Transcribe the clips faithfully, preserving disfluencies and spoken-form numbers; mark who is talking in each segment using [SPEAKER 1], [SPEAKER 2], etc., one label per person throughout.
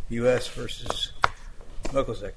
[SPEAKER 1] U S versus Mokozek.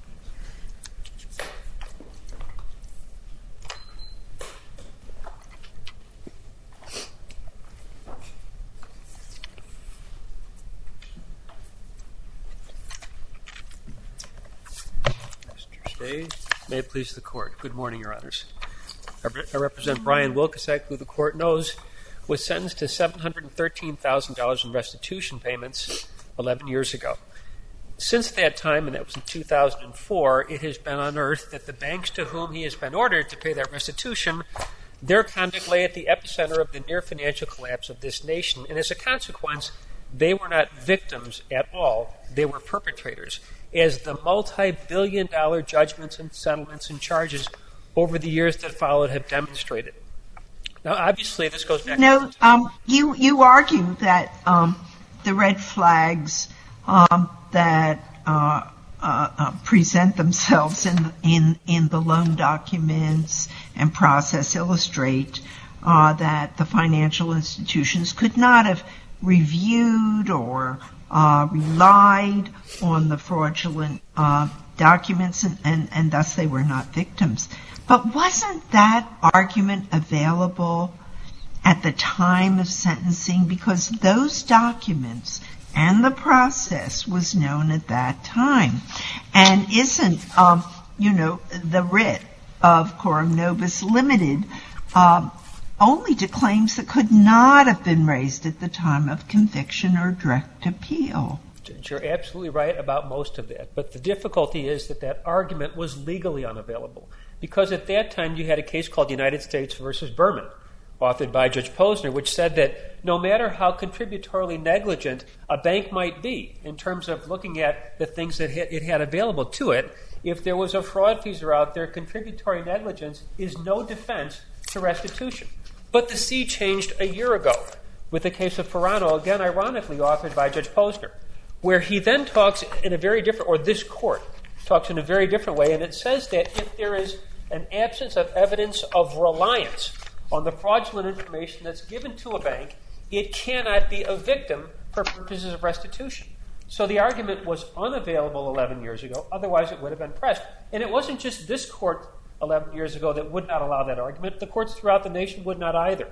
[SPEAKER 1] Mister Stage.
[SPEAKER 2] May it please the Court. Good morning, Your Honors. I, re- I represent Brian Wilkosek, who the Court knows was sentenced to seven hundred thirteen thousand dollars in restitution payments eleven years ago. Since that time, and that was in two thousand four, it has been unearthed that the banks to whom he has been ordered to pay that restitution, their conduct lay at the epicenter of the near financial collapse of this nation, and as a consequence, they were not victims at all. They were perpetrators, as the multi-billion dollar judgments and settlements and charges over the years that followed have demonstrated. Now, obviously, this goes back...
[SPEAKER 3] No, to- um, you, you argue that um, the red flags um, that uh, uh, uh, present themselves in, in, in the loan documents and process illustrate uh, that the financial institutions could not have reviewed or uh, relied on the fraudulent uh, documents, and, and, and thus they were not victims. But wasn't that argument available at the time of sentencing? Because those documents and the process was known at that time. And isn't, um, you know, the writ of Coram Nobis limited um, only to claims that could not have been raised at the time of conviction or direct appeal?
[SPEAKER 2] You're absolutely right about most of that. But the difficulty is that that argument was legally unavailable. Because at that time you had a case called United States versus Berman, authored by Judge Posner, which said that no matter how contributorily negligent a bank might be in terms of looking at the things that it had available to it, if there was a fraudfeasor out there, contributory negligence is no defense to restitution. But the sea changed a year ago with the case of Ferrano, again ironically authored by Judge Posner, where he then talks in a very different, or this court talks in a very different way, and it says that if there is an absence of evidence of reliance on the fraudulent information that's given to a bank, it cannot be a victim for purposes of restitution. So the argument was unavailable eleven years ago, otherwise it would have been pressed. And it wasn't just this court eleven years ago that would not allow that argument. The courts throughout the nation would not either.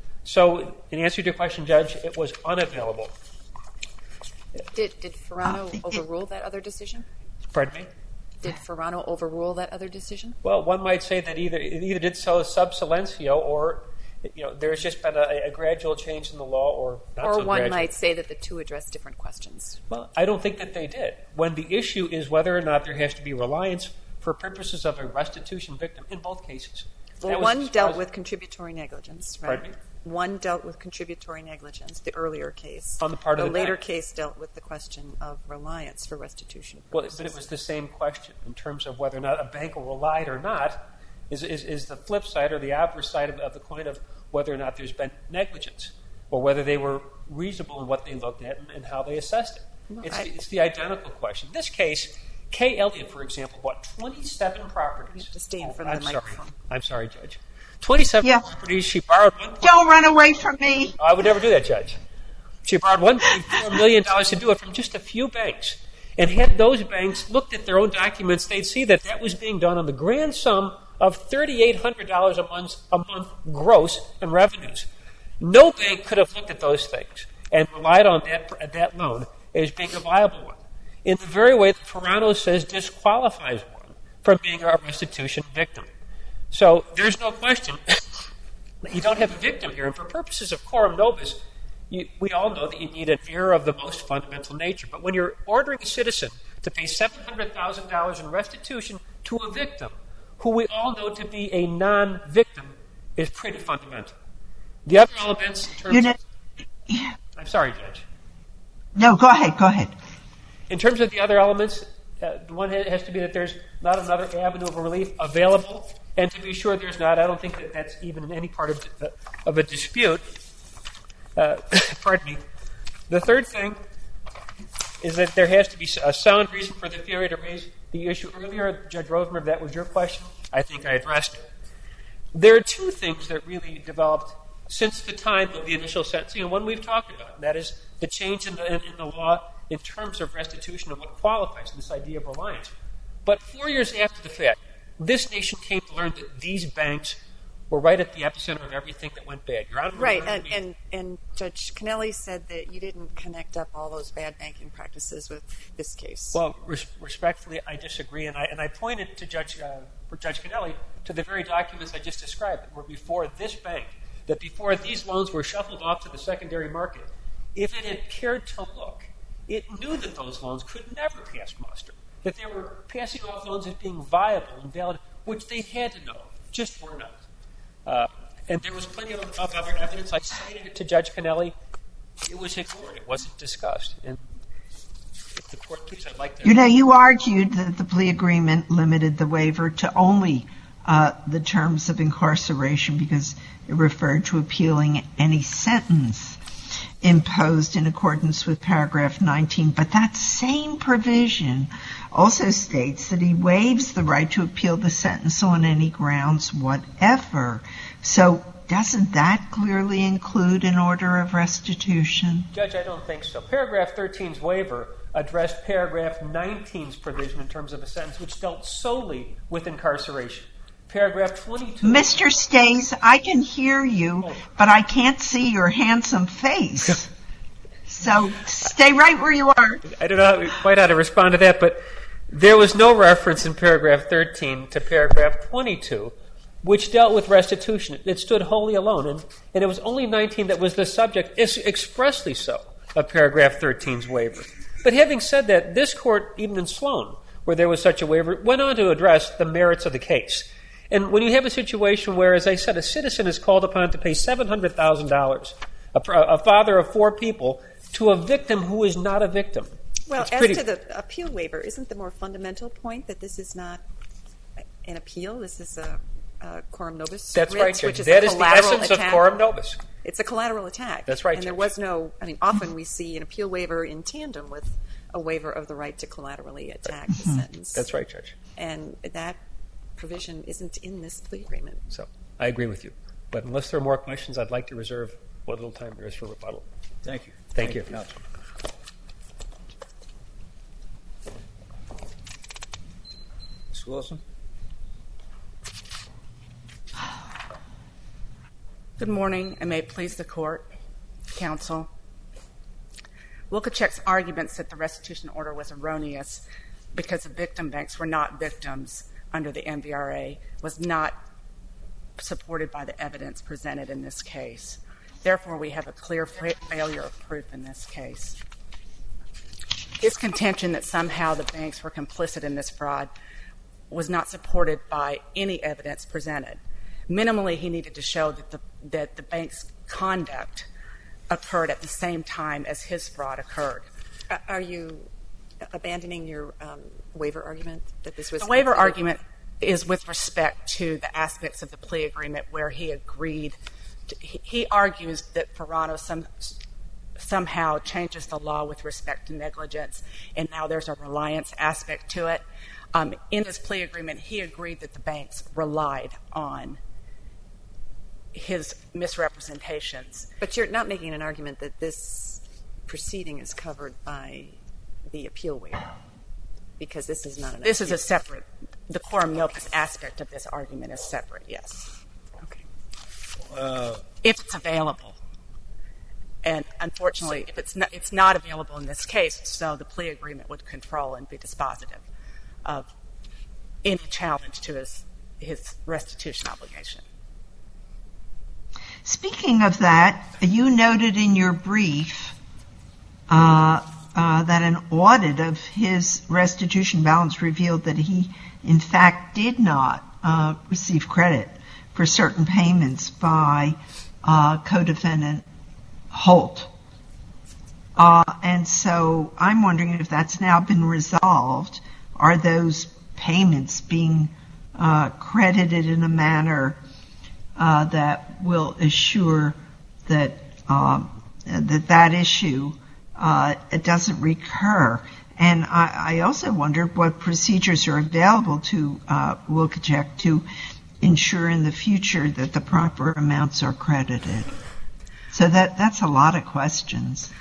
[SPEAKER 2] So in answer to your question, Judge, it was unavailable.
[SPEAKER 4] Did, did Ferrano overrule that other decision?
[SPEAKER 2] Pardon me?
[SPEAKER 4] Did Ferrano overrule that other decision?
[SPEAKER 2] Well, one might say that either it either did so sub silencio, or you know, there's just been a, a gradual change in the law, or not
[SPEAKER 4] or
[SPEAKER 2] so
[SPEAKER 4] one
[SPEAKER 2] gradual.
[SPEAKER 4] might say that the two address different questions.
[SPEAKER 2] Well, I don't think that they did. When the issue is whether or not there has to be reliance for purposes of a restitution victim in both cases.
[SPEAKER 4] Well, one dealt with contributory negligence, right?
[SPEAKER 2] Pardon me?
[SPEAKER 4] One dealt with contributory negligence, the earlier case.
[SPEAKER 2] On the part of
[SPEAKER 4] the
[SPEAKER 2] the
[SPEAKER 4] later
[SPEAKER 2] bank.
[SPEAKER 4] case dealt with the question of reliance for restitution
[SPEAKER 2] Well,
[SPEAKER 4] purposes.
[SPEAKER 2] but it was the same question in terms of whether or not a bank relied or not is, is, is the flip side or the adverse side of, of the coin of whether or not there's been negligence or whether they were reasonable in what they looked at and, and how they assessed it.
[SPEAKER 4] No,
[SPEAKER 2] it's,
[SPEAKER 4] I,
[SPEAKER 2] the, it's the identical question. In this case, Kay Elliott, for example, bought twenty-seven properties.
[SPEAKER 4] You have to stay in
[SPEAKER 2] Oh,
[SPEAKER 4] front of
[SPEAKER 2] I'm
[SPEAKER 4] the
[SPEAKER 2] sorry.
[SPEAKER 4] microphone.
[SPEAKER 2] I'm sorry, Judge. twenty-seven
[SPEAKER 3] Yeah.
[SPEAKER 2] properties. She borrowed one.
[SPEAKER 3] Don't run away from me.
[SPEAKER 2] I would never do that, Judge. She borrowed one point four million dollars to do it from just a few banks. And had those banks looked at their own documents, they'd see that that was being done on the grand sum of three thousand eight hundred dollars a month, a month gross in revenues. No bank could have looked at those things and relied on that, that loan as being a viable one, in the very way that Ferrano says disqualifies one from being a restitution victim. So there's no question you don't have a victim here. And for purposes of Coram Nobis, you, we all know that you need an error of the most fundamental nature. But when you're ordering a citizen to pay seven hundred thousand dollars in restitution to a victim who we all know to be a non-victim is pretty fundamental. The other elements in terms
[SPEAKER 3] You know,
[SPEAKER 2] of...
[SPEAKER 3] yeah.
[SPEAKER 2] I'm sorry, Judge.
[SPEAKER 3] No, go ahead, go ahead.
[SPEAKER 2] In terms of the other elements, uh, one has to be that there's not another avenue of relief available. And to be sure there's not, I don't think that that's even in any part of, uh, of a dispute. Uh, pardon me. The third thing is that there has to be a sound reason for the failure to raise the issue earlier. Judge Rosenberg, if that was your question, I think I addressed it. There are two things that really developed since the time of the initial sentencing, and one we've talked about, and that is the change in the, in, in the law in terms of restitution and what qualifies in this idea of reliance. But four years after the fact, this nation came to learn that these banks were right at the epicenter of everything that went bad. Your Honor,
[SPEAKER 4] Right, and, and, and Judge Kennelly said that you didn't connect up all those bad banking practices with this case.
[SPEAKER 2] Well, res- respectfully, I disagree, and I and I pointed to Judge uh, for Judge Kennelly to the very documents I just described that were before this bank, that before these loans were shuffled off to the secondary market. If it had cared to look, it knew that those loans could never pass muster, that they were passing off loans as being viable and valid, which they had to know, just were not. Uh, and there was plenty of, of other evidence. I cited it to Judge Kennelly. It was ignored. It wasn't discussed. And if the court please, I'd like to...
[SPEAKER 3] You know, you argued that the plea agreement limited the waiver to only uh, the terms of incarceration because it referred to appealing any sentence imposed in accordance with paragraph nineteen. But that same provision also states that he waives the right to appeal the sentence on any grounds whatever. So doesn't that clearly include an order of restitution?
[SPEAKER 2] Judge, I don't think so. Paragraph thirteen's waiver addressed paragraph nineteen's provision in terms of a sentence which dealt solely with incarceration. Paragraph twenty-two...
[SPEAKER 3] Mister Stays, I can hear you, oh. but I can't see your handsome face. So stay right where you are.
[SPEAKER 2] I don't know quite how to respond to that, but there was no reference in paragraph thirteen to paragraph twenty-two, which dealt with restitution. It stood wholly alone, and, and it was only nineteen that was the subject, expressly so, of paragraph thirteen's waiver. But having said that, this court, even in Sloan, where there was such a waiver, went on to address the merits of the case. And when you have a situation where, as I said, a citizen is called upon to pay seven hundred thousand dollars, a, a father of four people, to a victim who is not a victim.
[SPEAKER 4] Well,
[SPEAKER 2] it's
[SPEAKER 4] as
[SPEAKER 2] pretty...
[SPEAKER 4] to the appeal waiver, isn't the more fundamental point that this is not an appeal? This is a, a quorum nobis
[SPEAKER 2] That's
[SPEAKER 4] writ,
[SPEAKER 2] right, Judge.
[SPEAKER 4] which is
[SPEAKER 2] That
[SPEAKER 4] a
[SPEAKER 2] is the
[SPEAKER 4] collateral
[SPEAKER 2] essence
[SPEAKER 4] attack.
[SPEAKER 2] of quorum nobis.
[SPEAKER 4] It's a collateral attack.
[SPEAKER 2] That's right,
[SPEAKER 4] And there
[SPEAKER 2] Judge.
[SPEAKER 4] was no, I mean, often we see an appeal waiver in tandem with a waiver of the right to collaterally attack the sentence.
[SPEAKER 2] That's right, Judge.
[SPEAKER 4] And that provision isn't in this plea agreement.
[SPEAKER 2] So I agree with you. But unless there are more questions, I'd like to reserve what little time there is for rebuttal.
[SPEAKER 1] Thank you.
[SPEAKER 2] Thank,
[SPEAKER 1] Thank
[SPEAKER 2] you.
[SPEAKER 1] you, Counsel. Miz Wilson?
[SPEAKER 5] Good morning, and may it please the court, counsel. Wilkochek's arguments that the restitution order was erroneous because the victim banks were not victims under the M V R A was not supported by the evidence presented in this case. Therefore, we have a clear fa- failure of proof in this case. His contention that somehow the banks were complicit in this fraud was not supported by any evidence presented. Minimally, he needed to show that the, that the bank's conduct occurred at the same time as his fraud occurred.
[SPEAKER 4] Are you abandoning your um, waiver argument that this was...
[SPEAKER 5] The waiver argument is with respect to the aspects of the plea agreement where he agreed. To, he, he argues that Ferrano some, somehow changes the law with respect to negligence, and now there's a reliance aspect to it. Um, in this plea agreement, he agreed that the banks relied on his misrepresentations.
[SPEAKER 4] But you're not making an argument that this proceeding is covered by the appeal waiver, because this is not an
[SPEAKER 5] This
[SPEAKER 4] appeal.
[SPEAKER 5] is a separate, the quorum nobis aspect of this argument is separate, yes.
[SPEAKER 4] Okay.
[SPEAKER 1] Uh,
[SPEAKER 5] If it's available. And unfortunately, if it's not, it's not available in this case, so the plea agreement would control and be dispositive of any challenge to his, his restitution obligation.
[SPEAKER 3] Speaking of that, you noted in your brief uh, uh, that an audit of his restitution balance revealed that he, in fact, did not uh, receive credit for certain payments by uh, co-defendant Holt. Uh, and so I'm wondering if that's now been resolved. Are those payments being uh, credited in a manner uh, that will assure that uh, that that issue uh, it doesn't recur? And I, I also wondered what procedures are available to uh, Wilkochek to ensure in the future that the proper amounts are credited. So that that's a lot of questions.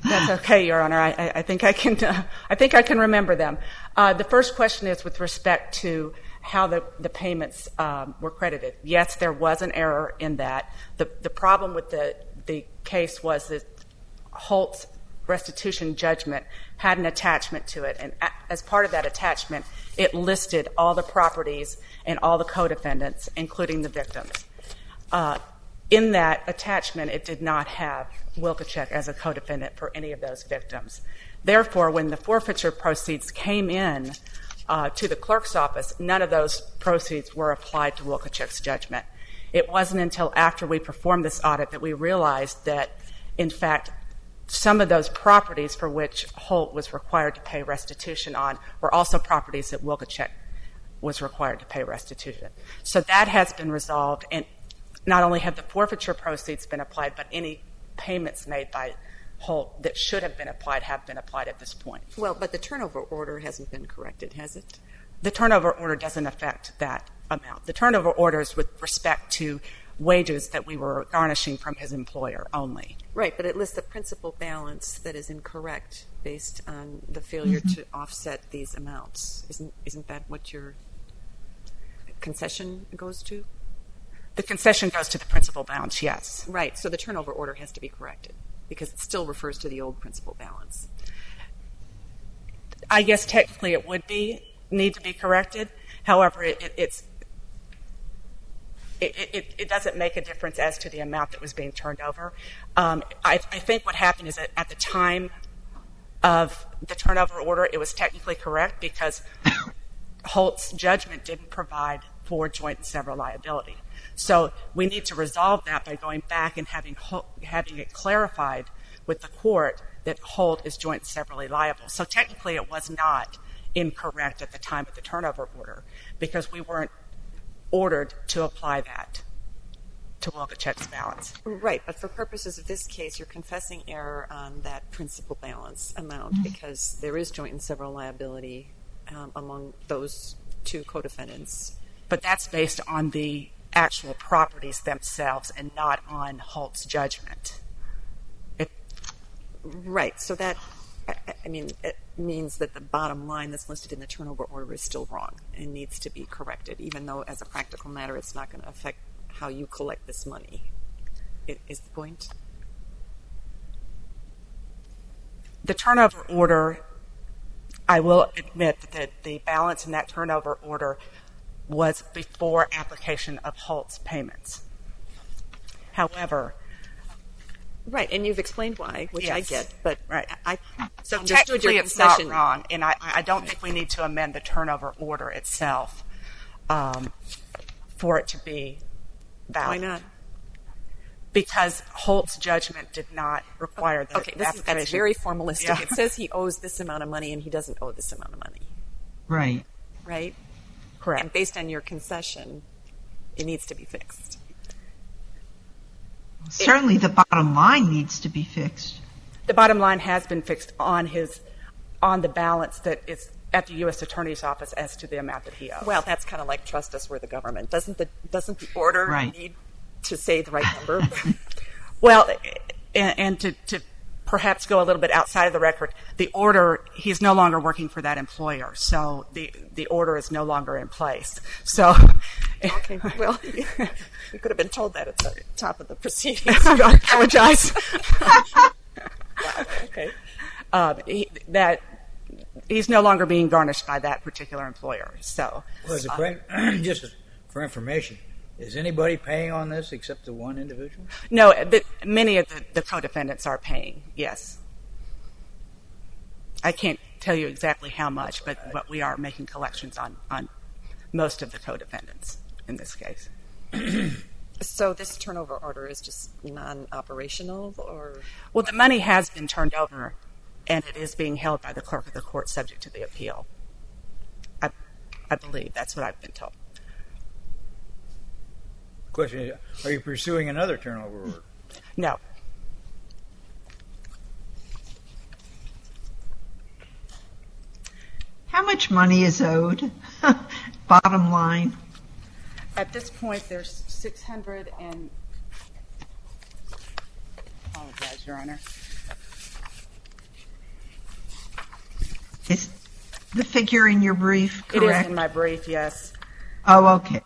[SPEAKER 5] That's okay, Your Honor. I, I, I think I can. Uh, I think I can remember them. Uh, the first question is with respect to how the, the payments um, were credited. Yes, there was an error in that. The the problem with the the case was that Holt's restitution judgment had an attachment to it, and a, as part of that attachment, it listed all the properties and all the co-defendants, including the victims. Uh, in that attachment, it did not have Wilkochek as a co-defendant for any of those victims. Therefore, when the forfeiture proceeds came in uh, to the clerk's office, none of those proceeds were applied to Wilkochek's judgment. It wasn't until after we performed this audit that we realized that, in fact, some of those properties for which Holt was required to pay restitution on were also properties that Wilkochek was required to pay restitution. So that has been resolved, and not only have the forfeiture proceeds been applied, but any payments made by Holt that should have been applied have been applied at this point.
[SPEAKER 4] Well, but the turnover order hasn't been corrected, has it?
[SPEAKER 5] The turnover order doesn't affect that amount. The turnover order is with respect to wages that we were garnishing from his employer only.
[SPEAKER 4] Right, but it lists the principal balance that is incorrect based on the failure mm-hmm. to offset these amounts. Isn't isn't that what your concession goes to?
[SPEAKER 5] The concession goes to the principal balance, yes.
[SPEAKER 4] Right, so the turnover order has to be corrected because it still refers to the old principal balance.
[SPEAKER 5] I guess technically it would be need to be corrected. However, it, it, it's It, it, it doesn't make a difference as to the amount that was being turned over. Um, I, I think what happened is that at the time of the turnover order, it was technically correct because Holt's judgment didn't provide for joint and several liability. So we need to resolve that by going back and having Holt, having it clarified with the court that Holt is joint and severally liable. So technically it was not incorrect at the time of the turnover order because we weren't ordered to apply that to Wilkochek's balance.
[SPEAKER 4] Right, but for purposes of this case, you're confessing error on that principal balance amount mm-hmm. because there is joint and several liability um, among those two co-defendants.
[SPEAKER 5] But that's based on the actual properties themselves and not on Holt's judgment. It,
[SPEAKER 4] right, so that, I, I mean, it means that the bottom line that's listed in the turnover order is still wrong and needs to be corrected, even though as a practical matter it's not going to affect how you collect this money. It, is the point?
[SPEAKER 5] The turnover order, I will admit that the balance in that turnover order was before application of Holt's payments. However,
[SPEAKER 4] right, and you've explained why, which
[SPEAKER 5] yes.
[SPEAKER 4] I get, but
[SPEAKER 5] right.
[SPEAKER 4] I
[SPEAKER 5] so
[SPEAKER 4] understood
[SPEAKER 5] technically
[SPEAKER 4] your
[SPEAKER 5] it's not
[SPEAKER 4] concession.
[SPEAKER 5] wrong, and I, I don't think we need to amend the turnover order itself um, for it to be valid.
[SPEAKER 4] Why not?
[SPEAKER 5] Because Holt's judgment did not require the
[SPEAKER 4] okay, this is,
[SPEAKER 5] application.
[SPEAKER 4] that's very formalistic.
[SPEAKER 5] Yeah.
[SPEAKER 4] It says he owes this amount of money and he doesn't owe this amount of money.
[SPEAKER 3] Right.
[SPEAKER 4] Right?
[SPEAKER 5] Correct.
[SPEAKER 4] And based on your concession, it needs to be fixed.
[SPEAKER 3] Certainly the bottom line needs to be fixed.
[SPEAKER 5] The bottom line has been fixed on his on the balance that is at the U S Attorney's Office as to the amount that he owes.
[SPEAKER 4] Well, that's kind of like trust us, we're the government. Doesn't the doesn't the order
[SPEAKER 3] right.
[SPEAKER 4] need to say the right number?
[SPEAKER 5] Well, and, and to, to perhaps go a little bit outside of the record, the order, he's no longer working for that employer, so the, the order is no longer in place. So,
[SPEAKER 4] okay, well, you could have been told that at the top of the proceedings.
[SPEAKER 5] I apologize.
[SPEAKER 4] Wow, okay.
[SPEAKER 5] Uh, he, that he's no longer being garnished by that particular employer. So,
[SPEAKER 1] well, as a uh, just for information, is anybody paying on this except the one individual?
[SPEAKER 5] No, the, many of the, the co-defendants are paying, yes. I can't tell you exactly how much, but, but we are making collections on, on most of the co-defendants in this case.
[SPEAKER 4] So this turnover order is just non-operational, or?
[SPEAKER 5] Well, the money has been turned over, and it is being held by the clerk of the court subject to the appeal. I, I believe that's what I've been told.
[SPEAKER 1] Question is, are you pursuing another turnover order?
[SPEAKER 5] No.
[SPEAKER 3] How much money is owed? Bottom line.
[SPEAKER 5] At this point, there's six hundred and... apologize, Your Honor.
[SPEAKER 3] the figure in your brief correct?
[SPEAKER 5] It is in my brief, yes.
[SPEAKER 3] Oh, okay.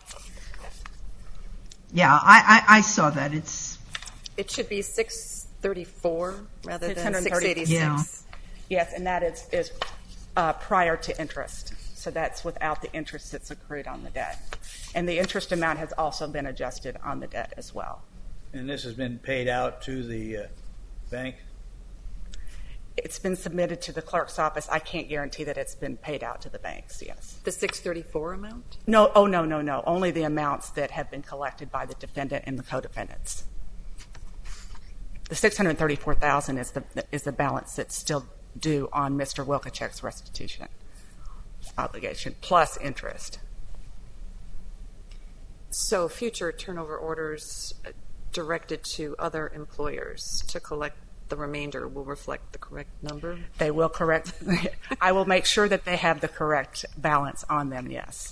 [SPEAKER 3] Yeah, I, I, I saw that. It's
[SPEAKER 4] It should be six thirty-four rather than
[SPEAKER 5] six
[SPEAKER 4] six eighty-six.
[SPEAKER 3] Yeah.
[SPEAKER 5] Yes, and that is, is uh, prior to interest. So that's without the interest that's accrued on the debt. And the interest amount has also been adjusted on the debt as well.
[SPEAKER 1] And this has been paid out to the uh, bank?
[SPEAKER 5] It's been submitted to the clerk's office. I can't guarantee that it's been paid out to the banks, yes.
[SPEAKER 4] The six thirty-four amount?
[SPEAKER 5] No, oh, no, no, no. Only the amounts that have been collected by the defendant and the co-defendants. The six hundred thirty-four thousand dollars is the, is the balance that's still due on Mister Wilkachek's restitution obligation, plus interest.
[SPEAKER 4] So future turnover orders directed to other employers to collect the remainder will reflect the correct number?
[SPEAKER 5] They will correct. I will make sure that they have the correct balance on them, yes.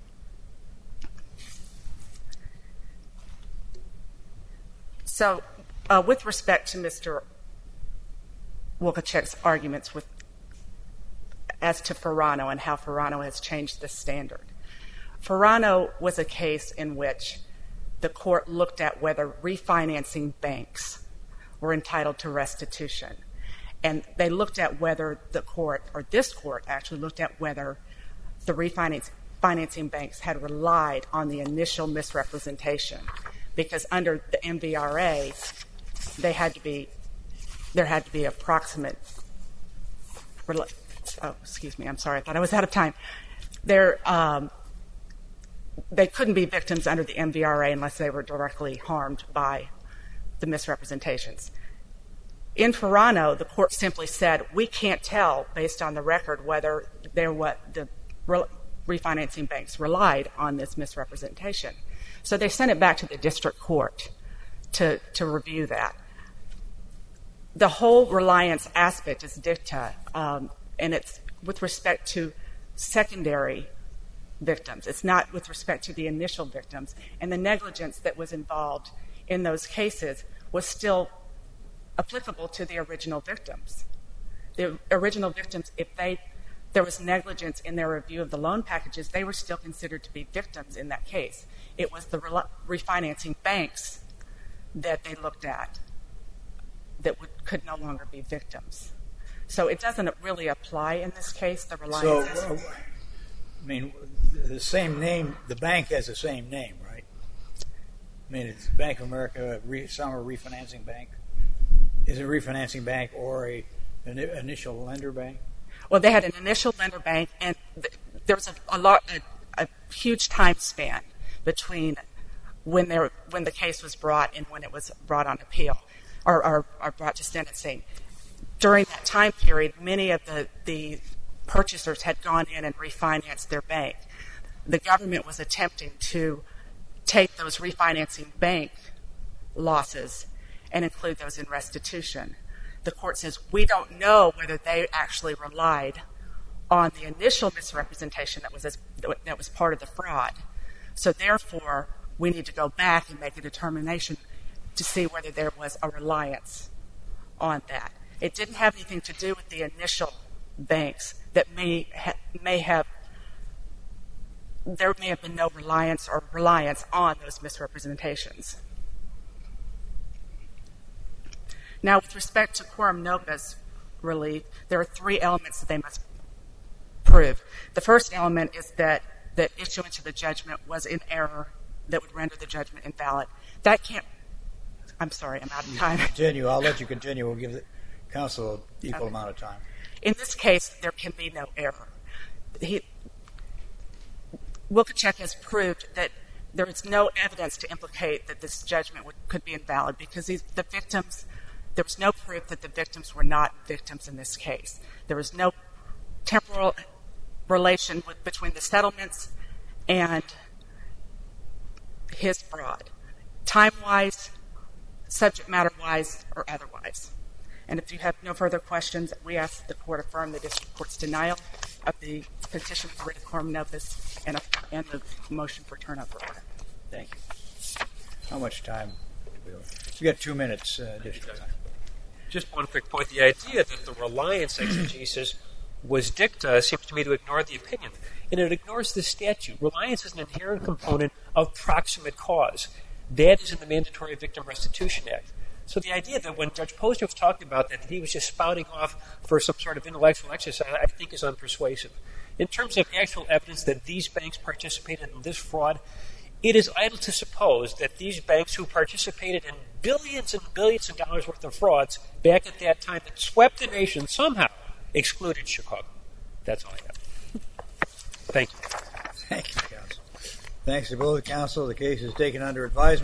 [SPEAKER 5] So uh, with respect to Mister Wilkachek's arguments with, as to Ferrano and how Ferrano has changed the standard, Ferrano was a case in which the court looked at whether refinancing banks were entitled to restitution. And they looked at whether the court, or this court actually looked at whether the refinancing banks had relied on the initial misrepresentation. Because under the M V R A, they had to be, there had to be approximate, oh, excuse me, I'm sorry, I thought I was out of time. There, um, they couldn't be victims under the M V R A unless they were directly harmed by the misrepresentations. In Ferrano, the court simply said, we can't tell based on the record whether there what the re- refinancing banks relied on this misrepresentation. So they sent it back to the district court to, to review that. The whole reliance aspect is dicta, um, and it's with respect to secondary victims. It's not with respect to the initial victims. And the negligence that was involved in those cases was still applicable to the original victims. The original victims, if they there was negligence in their review of the loan packages, they were still considered to be victims in that case. It was the re- refinancing banks that they looked at that would, could no longer be victims. So it doesn't really apply in this case, the reliance.
[SPEAKER 1] So, uh, I mean, the same name, the bank has the same name, right? I mean, it's Bank of America, re, Summer Refinancing Bank. Is it a refinancing bank or a an initial lender bank?
[SPEAKER 5] Well, they had an initial lender bank, and th- there was a, a, lot, a, a huge time span between when there when the case was brought and when it was brought on appeal or, or, or brought to sentencing. During that time period, many of the, the purchasers had gone in and refinanced their bank. The government was attempting to take those refinancing bank losses and include those in restitution. The court says, we don't know whether they actually relied on the initial misrepresentation that was as, that was part of the fraud. So therefore, we need to go back and make a determination to see whether there was a reliance on that. It didn't have anything to do with the initial banks that may ha- may have there may have been no reliance or reliance on those misrepresentations. Now, with respect to quorum nobis relief, there are three elements that they must prove. The first element is that the issuance of the judgment was in error that would render the judgment invalid. That can't, I'm sorry, I'm out of time.
[SPEAKER 1] Continue. I'll let you continue. We'll give the counsel an equal
[SPEAKER 5] Okay.
[SPEAKER 1] amount of time.
[SPEAKER 5] In this case, there can be no error. He, Wilkachek has proved that there is no evidence to implicate that this judgment would, could be invalid because these, the victims, there was no proof that the victims were not victims in this case. There was no temporal relation with, between the settlements and his fraud, time-wise, subject matter-wise, or otherwise. And if you have no further questions, we ask that the court affirm the district court's denial of the petition for writ of quorum nobis and, a, and the motion for turnover order. Thank you.
[SPEAKER 1] How much time? We got two minutes uh, additional time.
[SPEAKER 2] Just one quick point. The idea that the reliance exegesis was dicta seems to me to ignore the opinion. And it ignores the statute. Reliance is an inherent component of proximate cause. That is in the Mandatory Victim Restitution Act. So the idea that when Judge Posner was talking about that, that he was just spouting off for some sort of intellectual exercise, I think is unpersuasive. In terms of actual evidence that these banks participated in this fraud, it is idle to suppose that these banks who participated in billions and billions of dollars worth of frauds back at that time that swept the nation somehow excluded Chicago. That's all I have. Thank you.
[SPEAKER 1] Thank you, counsel. Thanks to both counsel. The case is taken under advisement.